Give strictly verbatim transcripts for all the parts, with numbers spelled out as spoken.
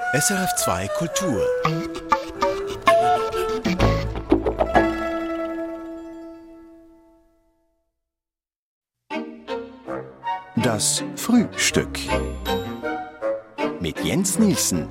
S R F zwei Kultur. Das Frühstück mit Jens Nielsen.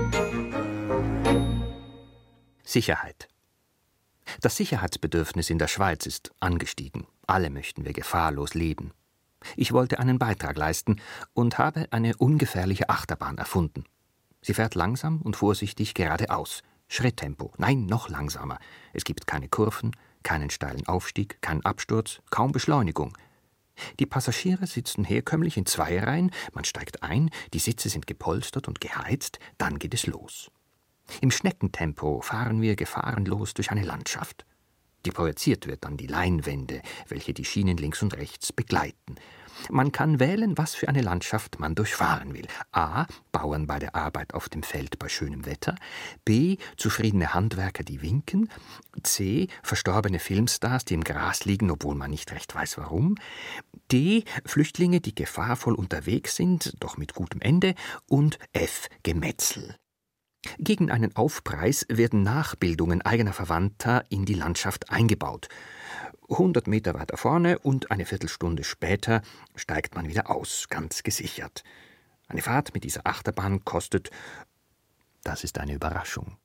Sicherheit. Das Sicherheitsbedürfnis in der Schweiz ist angestiegen. Alle möchten wir gefahrlos leben. Ich wollte einen Beitrag leisten und habe eine ungefährliche Achterbahn erfunden. Sie fährt langsam und vorsichtig geradeaus. Schritttempo. Nein, noch langsamer. Es gibt keine Kurven, keinen steilen Aufstieg, keinen Absturz, kaum Beschleunigung. Die Passagiere sitzen herkömmlich in Zweierreihen, man steigt ein, die Sitze sind gepolstert und geheizt, dann geht es los. Im Schneckentempo fahren wir gefahrenlos durch eine Landschaft. Die projiziert wird an die Leinwände, welche die Schienen links und rechts begleiten. Man kann wählen, was für eine Landschaft man durchfahren will. A. Bauern bei der Arbeit auf dem Feld bei schönem Wetter. B. Zufriedene Handwerker, die winken. C. Verstorbene Filmstars, die im Gras liegen, obwohl man nicht recht weiß, warum. D. Flüchtlinge, die gefahrvoll unterwegs sind, doch mit gutem Ende. Und F. Gemetzel. Gegen einen Aufpreis werden Nachbildungen eigener Verwandter in die Landschaft eingebaut. Hundert Meter weiter vorne und eine Viertelstunde später steigt man wieder aus, ganz gesichert. Eine Fahrt mit dieser Achterbahn kostet, das ist eine Überraschung.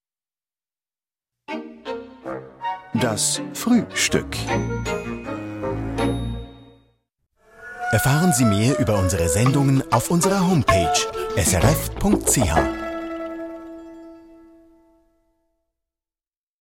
Das Frühstück. Erfahren Sie mehr über unsere Sendungen auf unserer Homepage s r f punkt c h.